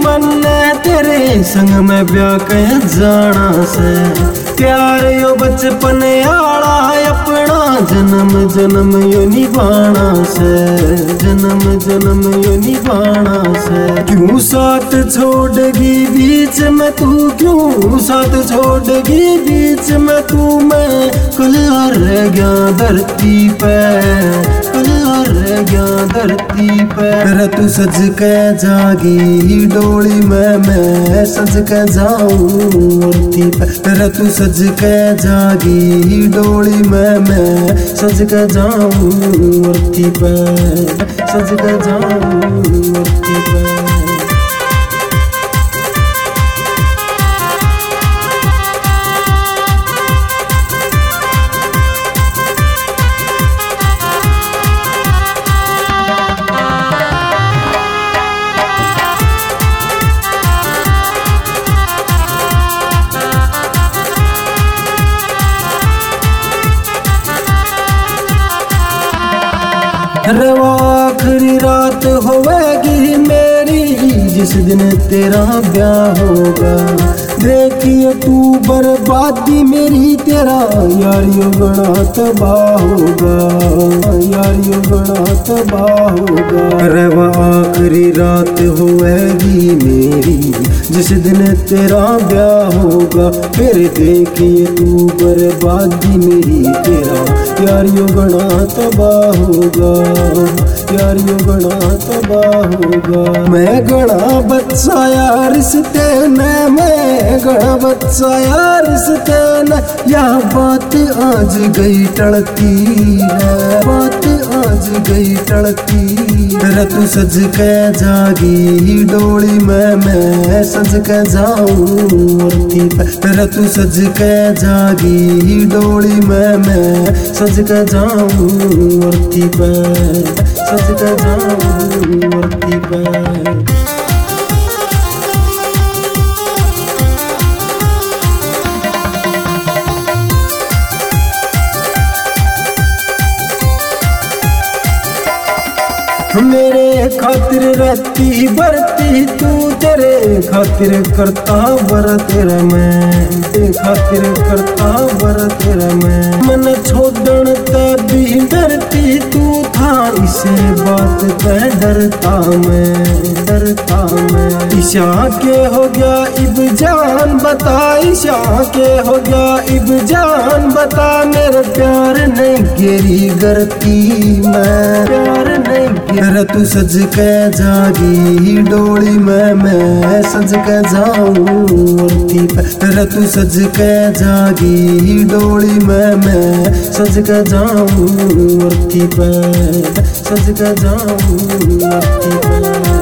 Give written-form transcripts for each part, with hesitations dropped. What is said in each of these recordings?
मन तेरे संग में ब्याह कह जाना से। प्यार यो बचपन आड़ा अपना जन्म जन्म यो निभाना से, जन्म जन्म यो निभाना से। क्यों साथ छोड़गी बीच में तू, क्यों साथ छोड़गी बीच में तू। मैं कल्ला रह गया धरती पे, कल्ला रह गया धरती पे। तेरा तू सज के जागी डोली में मैं सज के जाऊं अर्थी पे। तेरा तू सज के जागी डोली में मैं सज के जाऊं अर्थी पे, सज के जाऊं अर्थी पे। अरे वो आखिरी रात होवेगी मेरी जिस दिन तेरा ब्याह होगा। देखिए तू बर्बादी मेरी, तेरा यार यो बड़ा तबाह होगा, यार यो बड़ा तबाह होगा। अरे वो आखिरी रात होवेगी मेरी जिस दिन तेरा ब्याह होगा। फिर देखिए तू बर्बादी मेरी, तेरा यार यो बड़ा तबाह होगा, यार यो बड़ा तबाह होगा। मैं गड़ा बच्चा यार रिश्ते में, मैं गड़ा बच्चा यार रिश्ते में। यह बात आज गई टलती है, बात आज गई टलती। तेरा तू सज के जागी डोली में मैं सज के जाऊं अर्थी पे। तेरा तू सज के जागी डोली में मैं सज के जाऊं अर्थी पे, सज के जाऊं अर्थी पे। मेरे खातिर रहती बरती तू, तेरे खातिर करता बर तेरा मैं, तेरे खातिर करता बर तेरा मैं। मन छोड़न ते भी डरती तू था, इसे बात ते डरता मैं, डरता मैं। ईशा के हो गया इब जान बता, ईशा के हो गया इब जान बता। मेरा प्यार नहीं गिरी करती मैं, प्यार नहीं गिरी। तेरा तू सज के जागी डोली में मैं सज के जाऊं अर्थी पे। तेरा तू सज के जागी डोली में मैं सज के जाऊं अर्थी पे, सज के जाऊं अर्थी पे।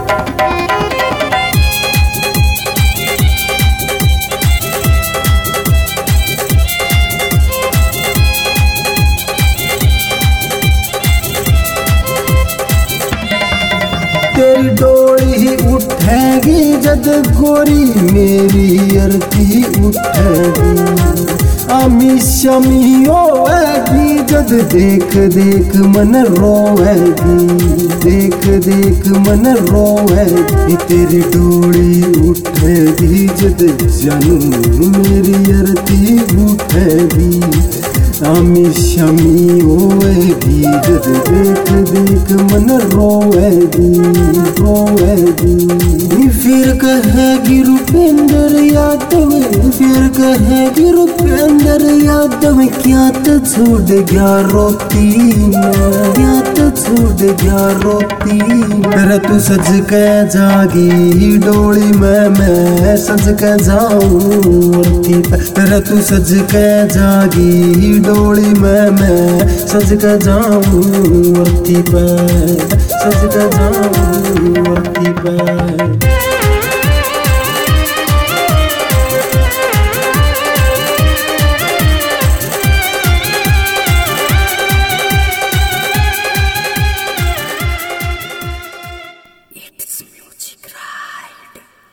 तेरी डोली ही उठेगी जद गोरी मेरी अर्थी उठेगी। आमी शमी होएगी जद देख देख मन रोएगी, देख देख मन रोएगी। तेरी डोली उठेगी जद जानू मेरी अर्थी उठेगी। आमी शमी होएगी जद देख देख मन रोएगी, रोएगी। फिर कहेगी रुपेंद्र यादव, फिर कहेगी रुपेंद्र यादव। क्या तो छूट गया रोती मैं, क्या तो छूट गया रोती। तेरा तू सज के जागी डोली में मैं सज के जाऊं अर्थी पे। तेरा तू सज के जागी डोली में मैं सज के जाऊं अर्थी पे, सज के जाऊं अर्थी पे।